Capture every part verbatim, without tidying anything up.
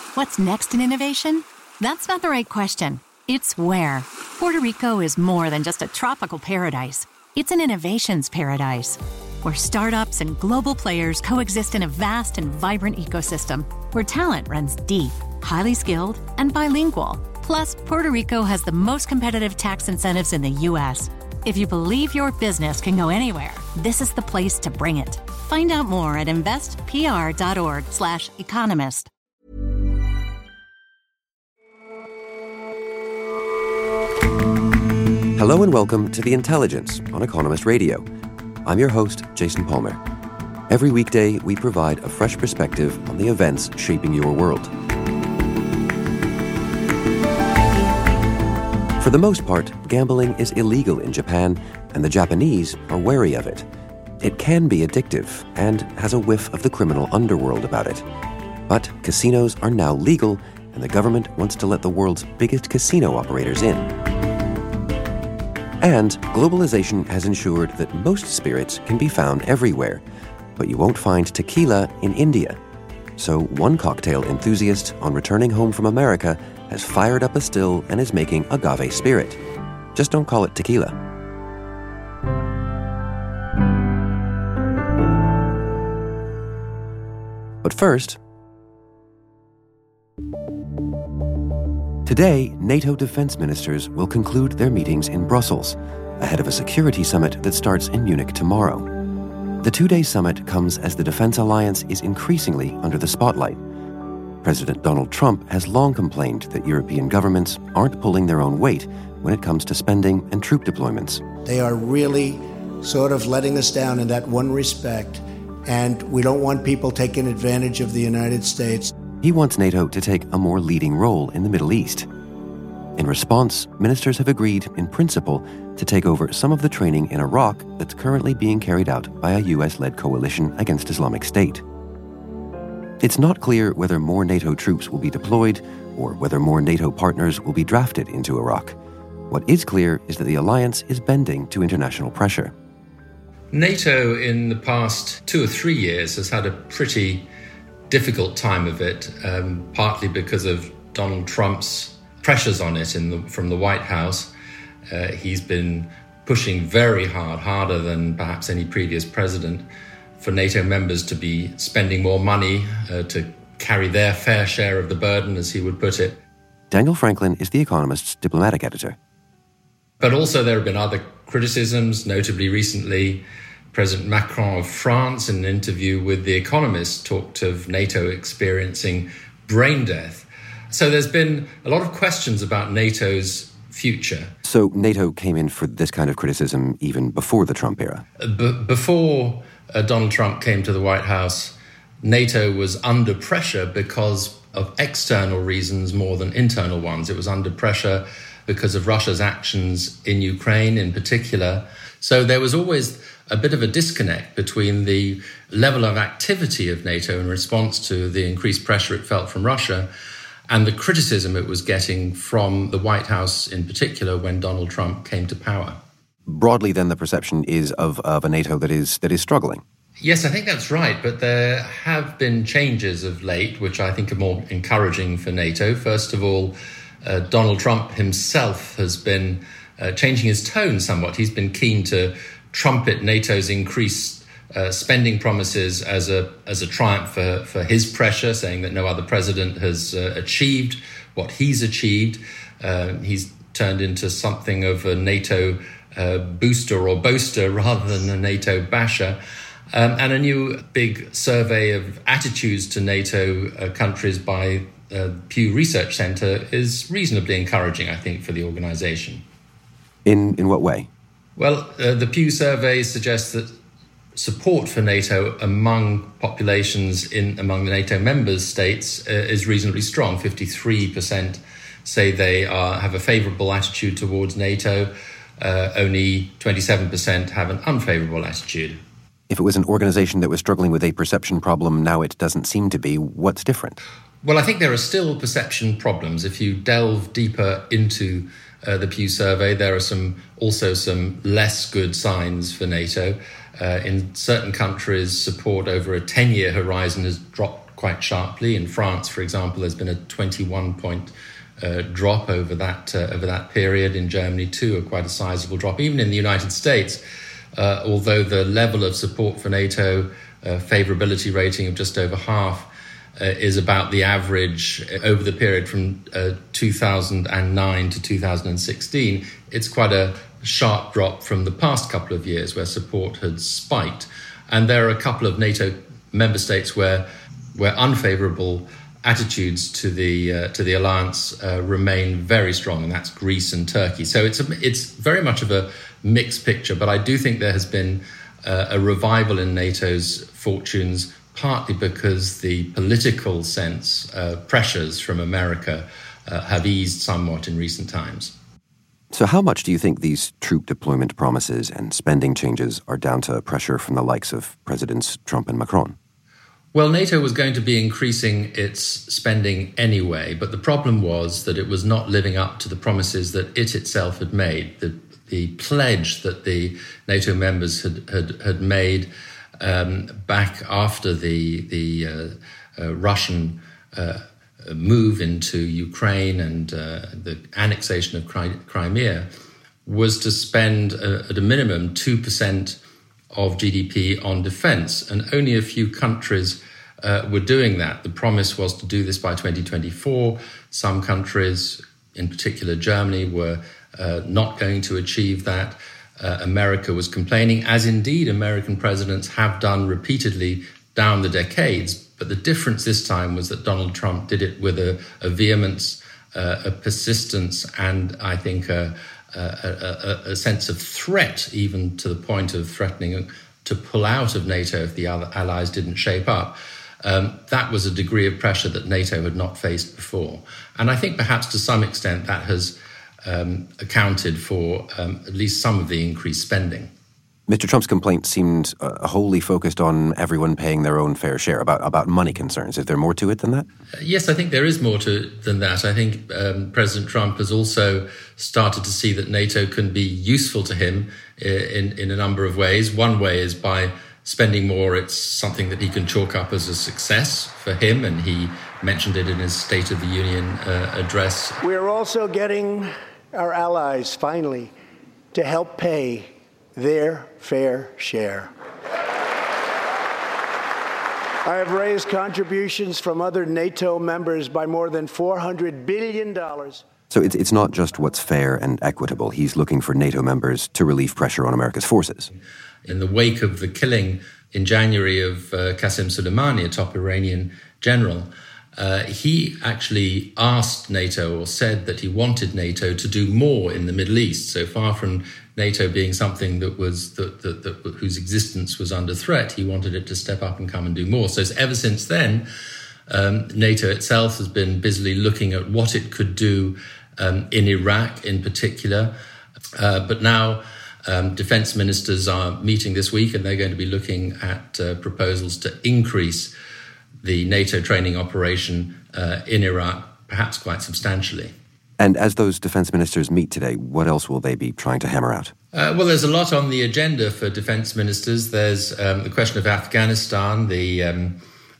What's next in innovation? That's not the right question. It's where. Puerto Rico is more than just a tropical paradise. It's an innovations paradise, where startups and global players coexist in a vast and vibrant ecosystem, where talent runs deep, highly skilled, and bilingual. Plus, Puerto Rico has the most competitive tax incentives in the U S. If you believe your business can go anywhere, this is the place to bring it. Find out more at investpr.org slash economist. Hello and welcome to The Intelligence on Economist Radio. I'm your host, Jason Palmer. Every weekday, we provide a fresh perspective on the events shaping your world. For the most part, gambling is illegal in Japan, and the Japanese are wary of it. It can be addictive and has a whiff of the criminal underworld about it. But casinos are now legal, and the government wants to let the world's biggest casino operators in. And globalization has ensured that most spirits can be found everywhere, but you won't find tequila in India. So one cocktail enthusiast, on returning home from America, has fired up a still and is making agave spirit. Just don't call it tequila. But first, today, NATO defense ministers will conclude their meetings in Brussels, ahead of a security summit that starts in Munich tomorrow. The two-day summit comes as the defense alliance is increasingly under the spotlight. President Donald Trump has long complained that European governments aren't pulling their own weight when it comes to spending and troop deployments. They are really sort of letting us down in that one respect, and we don't want people taking advantage of the United States. He wants NATO to take a more leading role in the Middle East. In response, ministers have agreed, in principle, to take over some of the training in Iraq that's currently being carried out by a U S-led coalition against Islamic State. It's not clear whether more NATO troops will be deployed or whether more NATO partners will be drafted into Iraq. What is clear is that the alliance is bending to international pressure. NATO in the past two or three years has had a pretty difficult time of it, um, partly because of Donald Trump's pressures on it in the, from the White House. Uh, he's been pushing very hard, harder than perhaps any previous president, for NATO members to be spending more money uh, to carry their fair share of the burden, as he would put it. Daniel Franklin is The Economist's diplomatic editor. But also there have been other criticisms, notably recently President Macron of France, in an interview with The Economist, talked of NATO experiencing brain death. So there's been a lot of questions about NATO's future. So NATO came in for this kind of criticism even before the Trump era? B- before uh, Donald Trump came to the White House, NATO was under pressure because of external reasons more than internal ones. It was under pressure because of Russia's actions in Ukraine in particular. So there was always a bit of a disconnect between the level of activity of NATO in response to the increased pressure it felt from Russia and the criticism it was getting from the White House in particular when Donald Trump came to power. Broadly, then, the perception is of, of a NATO that is that is struggling. Yes, I think that's right. But there have been changes of late, which I think are more encouraging for NATO. First of all, uh, Donald Trump himself has been uh, changing his tone somewhat. He's been keen to trumpet NATO's increased uh, spending promises as a as a triumph for, for his pressure, saying that no other president has uh, achieved what he's achieved. Uh, he's turned into something of a NATO uh, booster or boaster rather than a NATO basher. Um, and a new big survey of attitudes to NATO uh, countries by uh, Pew Research Center is reasonably encouraging, I think, for the organization. In in what way? Well, uh, the Pew survey suggests that support for NATO among populations in among the NATO members states uh, is reasonably strong. fifty-three percent say they are, have a favorable attitude towards NATO. Uh, only twenty-seven percent have an unfavorable attitude. If it was an organization that was struggling with a perception problem, now it doesn't seem to be. What's different? Well, I think there are still perception problems. If you delve deeper into uh, the Pew survey, there are some also some less good signs for NATO. Uh, in certain countries, support over a ten-year horizon has dropped quite sharply. In France, for example, there's been a twenty-one point uh, drop over that uh, over that period. In Germany, too, a quite a sizable drop. Even in the United States, uh, although the level of support for NATO, uh, favourability rating of just over half, uh, is about the average over the period from uh, two thousand nine to two thousand sixteen, it's quite a sharp drop from the past couple of years where support had spiked. And there are a couple of NATO member states where where unfavourable attitudes to the uh, to the alliance uh, remain very strong, and that's Greece and Turkey. So it's a, it's very much of a mixed picture. But I do think there has been uh, a revival in NATO's fortunes, partly because the political sense uh, pressures from America uh, have eased somewhat in recent times. So how much do you think these troop deployment promises and spending changes are down to pressure from the likes of Presidents Trump and Macron? Well, NATO was going to be increasing its spending anyway, but the problem was that it was not living up to the promises that it itself had made. The, the pledge that the NATO members had, had, had made um, back after the, the uh, uh, Russian uh, move into Ukraine and uh, the annexation of Crimea was to spend uh, at a minimum two percent of G D P on defence, and only a few countries uh, were doing that. The promise was to do this by twenty twenty-four. Some countries, in particular Germany, were uh, not going to achieve that. Uh, America was complaining, as indeed American presidents have done repeatedly down the decades. But the difference this time was that Donald Trump did it with a, a vehemence, uh, a persistence, and I think a, a, a, a sense of threat, even to the point of threatening to pull out of NATO if the other allies didn't shape up. Um, that was a degree of pressure that NATO had not faced before. And I think perhaps to some extent that has um, accounted for um, at least some of the increased spending. Mister Trump's complaint seemed uh, wholly focused on everyone paying their own fair share, about, about money concerns. Is there more to it than that? Uh, yes, I think there is more to it than that. I think um, President Trump has also started to see that NATO can be useful to him in, in a number of ways. One way is by spending more. It's something that he can chalk up as a success for him, and he mentioned it in his State of the Union uh, address. We're also getting our allies, finally, to help pay their fair share. I have raised contributions from other NATO members by more than four hundred billion dollars. So it's, it's not just what's fair and equitable. He's looking for NATO members to relieve pressure on America's forces. In the wake of the killing in January of uh, Qasem Soleimani, a top Iranian general, uh, he actually asked NATO, or said that he wanted NATO to do more in the Middle East. So far from NATO being something that was that, that, that whose existence was under threat, he wanted it to step up and come and do more. So ever since then, um, NATO itself has been busily looking at what it could do um, in Iraq in particular. Uh, but now um, defense ministers are meeting this week, and they're going to be looking at uh, proposals to increase the NATO training operation uh, in Iraq, perhaps quite substantially. And as those defense ministers meet today, what else will they be trying to hammer out? Uh, well, there's a lot on the agenda for defense ministers. There's um, the question of Afghanistan. The um,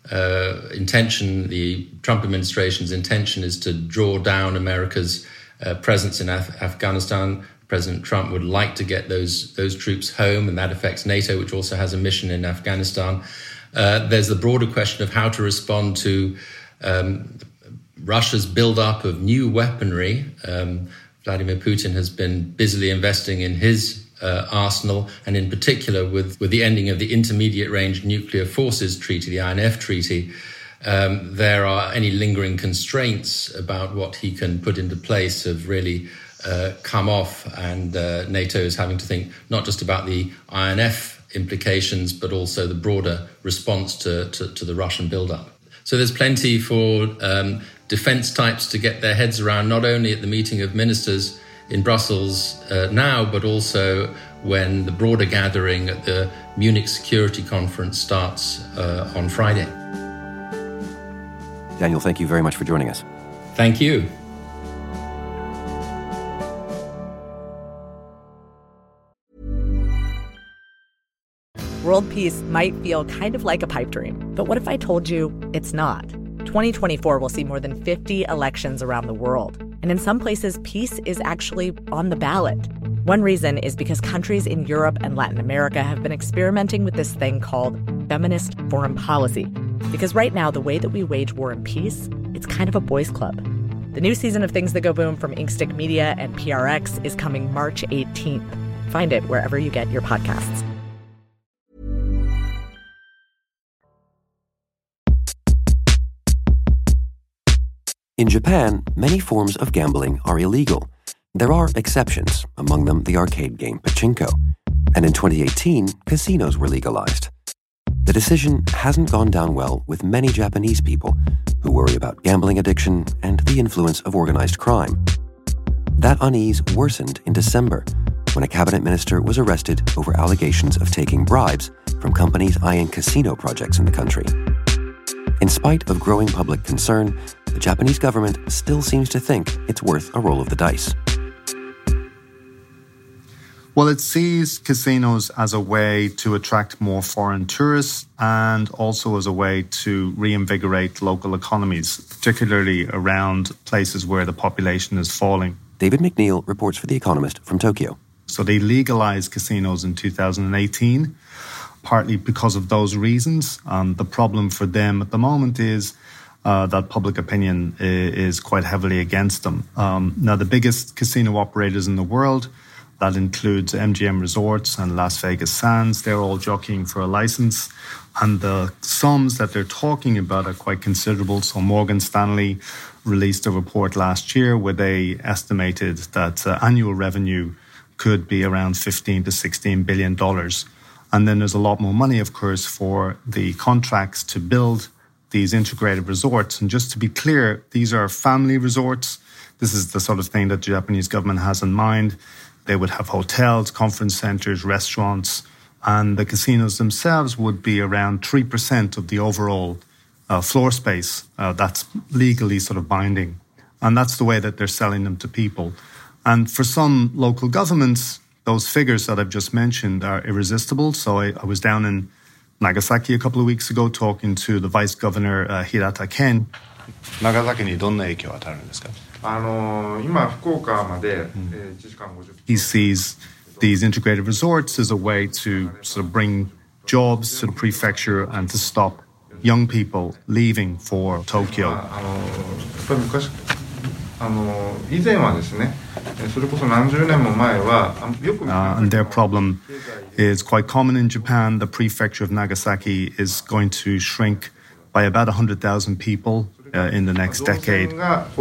uh, intention, the Trump administration's intention is to draw down America's uh, presence in Af- Afghanistan. President Trump would like to get those those troops home, and that affects NATO, which also has a mission in Afghanistan. Uh, there's the broader question of how to respond to um, Russia's build-up of new weaponry. Um, Vladimir Putin has been busily investing in his uh, arsenal, and in particular with, with the ending of the Intermediate-Range Nuclear Forces Treaty, the I N F Treaty. Um, there are any lingering constraints about what he can put into place have really uh, come off, and uh, NATO is having to think not just about the I N F implications, but also the broader response to, to, to the Russian build-up. So there's plenty for um, defence types to get their heads around, not only at the meeting of ministers in Brussels uh, now, but also when the broader gathering at the Munich Security Conference starts uh, on Friday. Daniel, thank you very much for joining us. Thank you. world peace might feel kind of like a pipe dream. But what if I told you it's not? twenty twenty-four will see more than fifty elections around the world. And in some places, peace is actually on the ballot. One reason is because countries in Europe and Latin America have been experimenting with this thing called feminist foreign policy. Because right now, the way that we wage war and peace, it's kind of a boys' club. The new season of Things That Go Boom from Inkstick Media and P R X is coming March eighteenth. Find it wherever you get your podcasts. In Japan, many forms of gambling are illegal. There are exceptions, among them the arcade game pachinko. And in twenty eighteen, casinos were legalized. The decision hasn't gone down well with many Japanese people who worry about gambling addiction and the influence of organized crime. That unease worsened in December when a cabinet minister was arrested over allegations of taking bribes from companies eyeing casino projects in the country. In spite of growing public concern, the Japanese government still seems to think it's worth a roll of the dice. Well, it sees casinos as a way to attract more foreign tourists and also as a way to reinvigorate local economies, particularly around places where the population is falling. David McNeil reports for The Economist from Tokyo. So they legalized casinos in two thousand eighteen, partly because of those reasons. Um, the problem for them at the moment is uh, that public opinion is quite heavily against them. Um, now, the biggest casino operators in the world, that includes M G M Resorts and Las Vegas Sands, they're all jockeying for a license. And the sums that they're talking about are quite considerable. So Morgan Stanley released a report last year where they estimated that uh, annual revenue could be around fifteen to sixteen billion dollars. And then there's a lot more money, of course, for the contracts to build these integrated resorts. And just to be clear, these are family resorts. This is the sort of thing that the Japanese government has in mind. They would have hotels, conference centers, restaurants, and the casinos themselves would be around three percent of the overall uh, floor space. Uh, that's legally sort of binding. And that's the way that they're selling them to people. And for some local governments, those figures that I've just mentioned are irresistible. So I, I was down in Nagasaki a couple of weeks ago talking to the Vice Governor uh, Hirata Ken. Nagasakiにどんな影響を与えるんですか? He sees these integrated resorts as a way to sort of bring jobs to the prefecture and to stop young people leaving for Tokyo. Uh, and their problem is quite common in Japan. The prefecture of Nagasaki is going to shrink by about one hundred thousand people uh, in the next decade.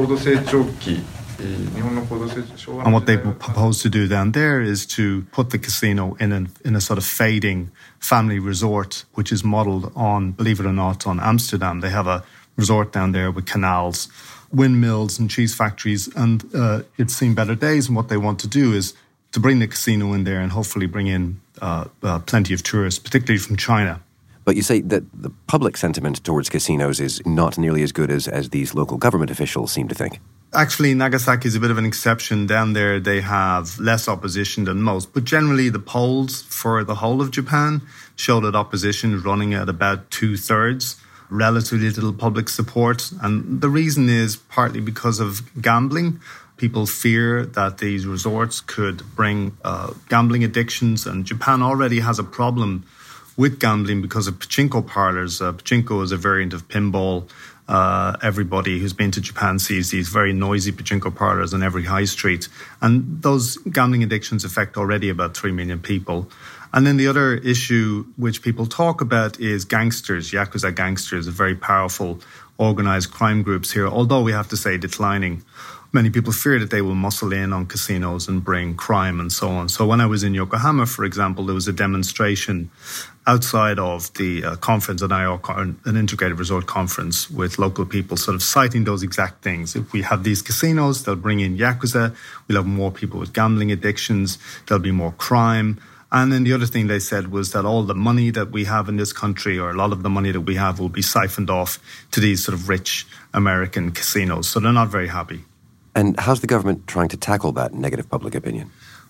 And what they propose to do down there is to put the casino in a, in a sort of fading family resort, which is modeled on, believe it or not, on Amsterdam. They have a resort down there with canals, windmills and cheese factories, and uh, it's seen better days. And what they want to do is to bring the casino in there and hopefully bring in uh, uh, plenty of tourists, particularly from China. But you say that the public sentiment towards casinos is not nearly as good as, as these local government officials seem to think. Actually, Nagasaki is a bit of an exception. Down there, they have less opposition than most. But generally, the polls for the whole of Japan show that opposition is running at about two-thirds, relatively little public support. And the reason is partly because of gambling. People fear that these resorts could bring uh, gambling addictions. And Japan already has a problem with gambling because of pachinko parlors. Uh, pachinko is a variant of pinball. Uh, everybody who's been to Japan sees these very noisy pachinko parlors on every high street. And those gambling addictions affect already about three million people. And then the other issue which people talk about is gangsters, Yakuza gangsters, very powerful organized crime groups here, although we have to say declining. Many people fear that they will muscle in on casinos and bring crime and so on. So when I was in Yokohama, for example, there was a demonstration outside of the uh, conference, an, I O, an integrated resort conference with local people sort of citing those exact things. If we have these casinos, they'll bring in Yakuza, we'll have more people with gambling addictions, there'll be more crime. And then the other thing they said was that all the money that we have in this country, or a lot of the money that we have, will be siphoned off to these sort of rich American casinos. So they're not very happy. And how's the government trying to tackle that negative public opinion?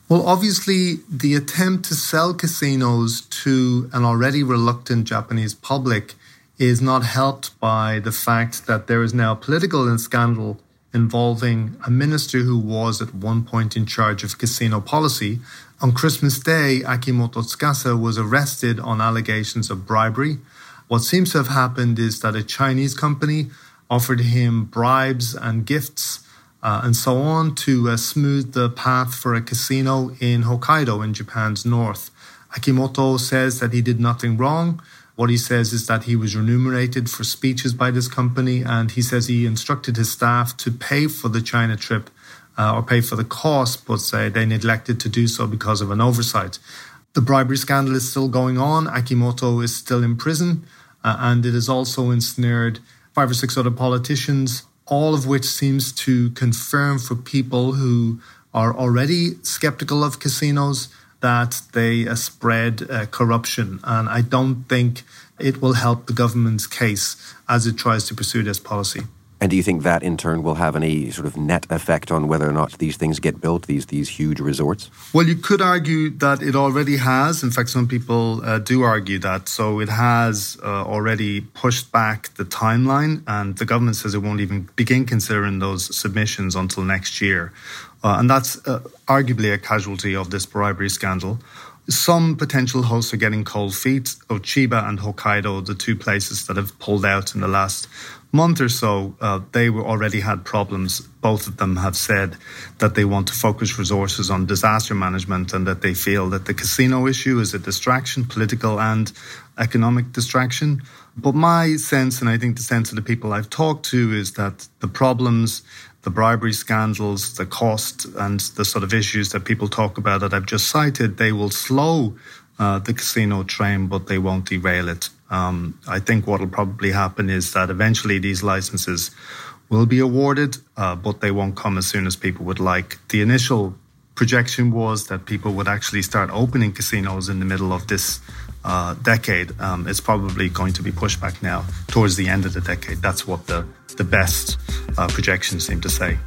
Well, obviously, the attempt to sell casinos to an already reluctant Japanese public is not helped by the fact that there is now a political scandal involving a minister who was at one point in charge of casino policy. On Christmas Day, Akimoto Tsukasa was arrested on allegations of bribery. What seems to have happened is that a Chinese company offered him bribes and gifts uh, and so on to uh, smooth the path for a casino in Hokkaido in Japan's north. Akimoto says that he did nothing wrong. What he says is that he was remunerated for speeches by this company, and he says he instructed his staff to pay for the China trip uh, or pay for the cost, but say they neglected to do so because of an oversight. The bribery scandal is still going on. Akimoto is still in prison, uh, and it has also ensnared five or six other politicians, all of which seems to confirm for people who are already skeptical of casinos that they uh, spread uh, corruption. And I don't think it will help the government's case as it tries to pursue this policy. And do you think that in turn will have any sort of net effect on whether or not these things get built, these these huge resorts? Well, you could argue that it already has. In fact, some people uh, do argue that. So it has uh, already pushed back the timeline, and the government says it won't even begin considering those submissions until next year. Uh, and that's uh, arguably a casualty of this bribery scandal. Some potential hosts are getting cold feet. Of Chiba and Hokkaido, the two places that have pulled out in the last month or so, uh, they were already had problems. Both of them have said that they want to focus resources on disaster management and that they feel that the casino issue is a distraction, political and economic distraction. But my sense, and I think the sense of the people I've talked to, is that the problems, the bribery scandals, the cost and the sort of issues that people talk about that I've just cited, they will slow uh, the casino train, but they won't derail it. Um, I think what will probably happen is that eventually these licenses will be awarded, uh, but they won't come as soon as people would like. The initial projection was that people would actually start opening casinos in the middle of this uh, decade. Um, it's probably going to be pushed back now towards the end of the decade. That's what the, the best uh, projections seem to say.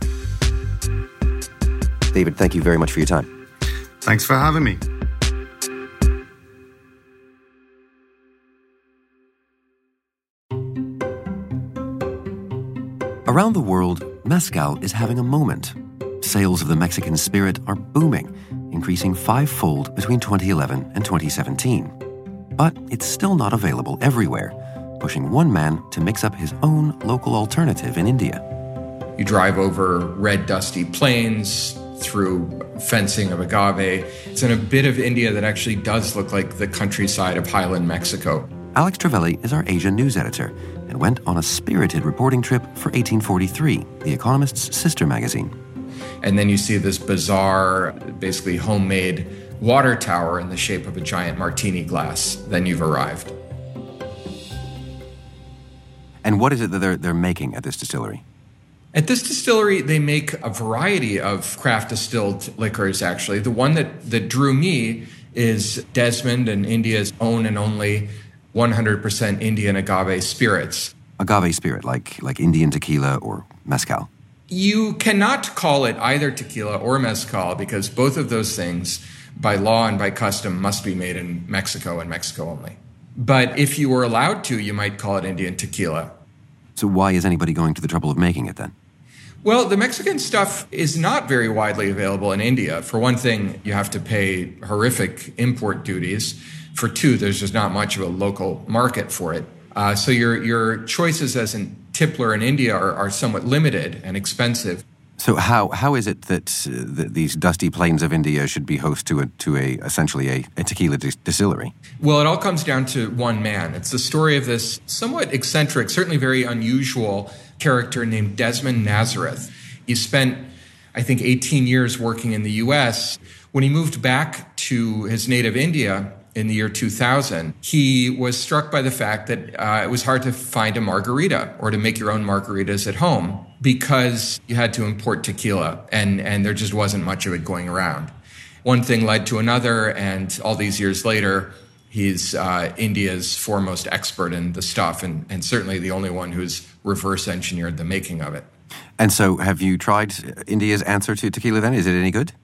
David, thank you very much for your time. Thanks for having me. Around the world, mezcal is having a moment. Sales of the Mexican spirit are booming, increasing fivefold between twenty eleven and twenty seventeen. But it's still not available everywhere, pushing one man to mix up his own local alternative in India. You drive over red, dusty plains, through fencing of agave. It's in a bit of India that actually does look like the countryside of highland Mexico. Alex Trevelli is our Asia news editor and went on a spirited reporting trip for eighteen forty-three, The Economist's sister magazine. And then you see this bizarre, basically homemade water tower in the shape of a giant martini glass. Then you've arrived. And what is it that they're, they're making at this distillery? At this distillery, they make a variety of craft distilled liquors, actually. The one that, that drew me is Desmond and India's own and only one hundred percent Indian agave spirits. Agave spirit, like like Indian tequila or mezcal? You cannot call it either tequila or mezcal because both of those things, by law and by custom, must be made in Mexico and Mexico only. But if you were allowed to, you might call it Indian tequila. So why is anybody going to the trouble of making it then? Well, the Mexican stuff is not very widely available in India. For one thing, you have to pay horrific import duties. For two, there's just not much of a local market for it. Uh, so your your choices as a tippler in India are, are somewhat limited and expensive. So how how is it that, uh, that these dusty plains of India should be host to a to a essentially a, a tequila dis- distillery? Well, it all comes down to one man. It's the story of this somewhat eccentric, certainly very unusual character named Desmond Nazareth. He spent, I think, eighteen years working in the U S. When he moved back to his native India in the year two thousand, he was struck by the fact that uh, it was hard to find a margarita or to make your own margaritas at home because you had to import tequila and, and there just wasn't much of it going around. One thing led to another, and all these years later, he's uh, India's foremost expert in the stuff and, and certainly the only one who's reverse engineered the making of it. And so have you tried India's answer to tequila then? Is it any good?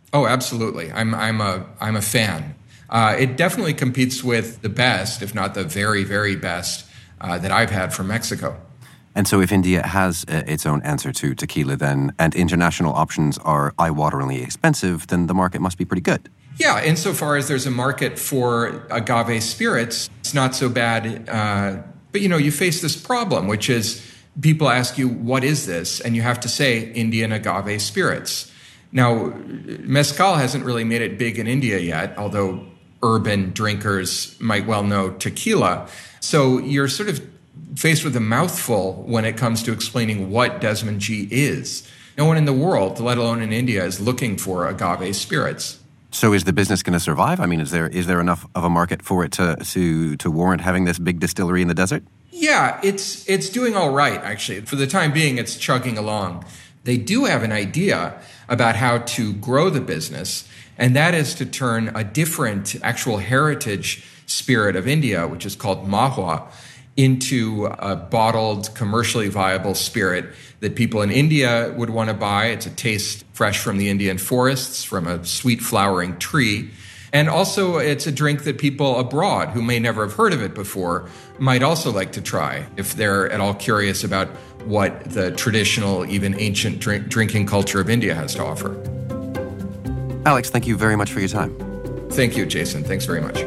Oh, absolutely. I'm I'm a I'm a fan. Uh, it definitely competes with the best, if not the very, very best, uh, that I've had from Mexico. And so if India has uh, its own answer to tequila then, and international options are eye-wateringly expensive, then the market must be pretty good. Yeah, insofar as there's a market for agave spirits, it's not so bad. Uh, but, you know, you face this problem, which is people ask you, what is this? And you have to say Indian agave spirits. Now, mezcal hasn't really made it big in India yet, although urban drinkers might well know tequila. So you're sort of faced with a mouthful when it comes to explaining what Desmond G is. No one in the world, let alone in India, is looking for agave spirits. So is the business going to survive? I mean, is there is there enough of a market for it to to to warrant having this big distillery in the desert? Yeah, it's it's doing all right, actually. For the time being, it's chugging along. They do have an idea about how to grow the business, and that is to turn a different actual heritage spirit of India, which is called mahua, into a bottled, commercially viable spirit that people in India would want to buy. It's a taste fresh from the Indian forests, from a sweet flowering tree. And also, it's a drink that people abroad who may never have heard of it before might also like to try if they're at all curious about what the traditional, even ancient drink- drinking culture of India has to offer. Alex, thank you very much for your time. Thank you, Jason. Thanks very much.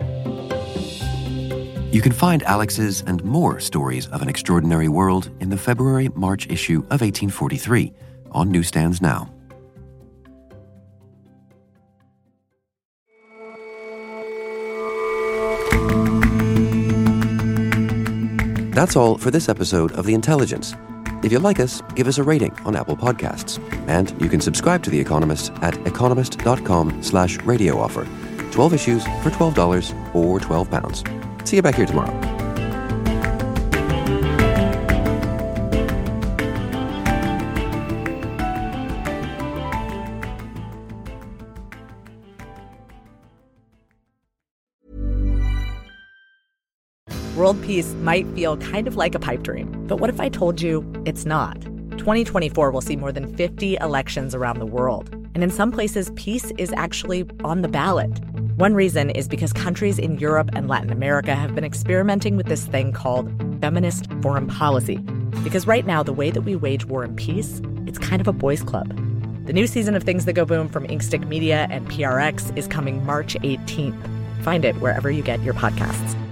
You can find Alex's and more stories of an extraordinary world in the February-March issue of eighteen forty-three on newsstands now. That's all for this episode of The Intelligence. If you like us, give us a rating on Apple Podcasts. And you can subscribe to The Economist at economist.com slash radio offer. twelve issues for twelve dollars or twelve pounds. See you back here tomorrow. World peace might feel kind of like a pipe dream, but what if I told you it's not? twenty twenty-four will see more than fifty elections around the world, and in some places, peace is actually on the ballot. One reason is because countries in Europe and Latin America have been experimenting with this thing called feminist foreign policy. Because right now, the way that we wage war and peace, it's kind of a boys' club. The new season of Things That Go Boom from Inkstick Media and P R X is coming March eighteenth. Find it wherever you get your podcasts.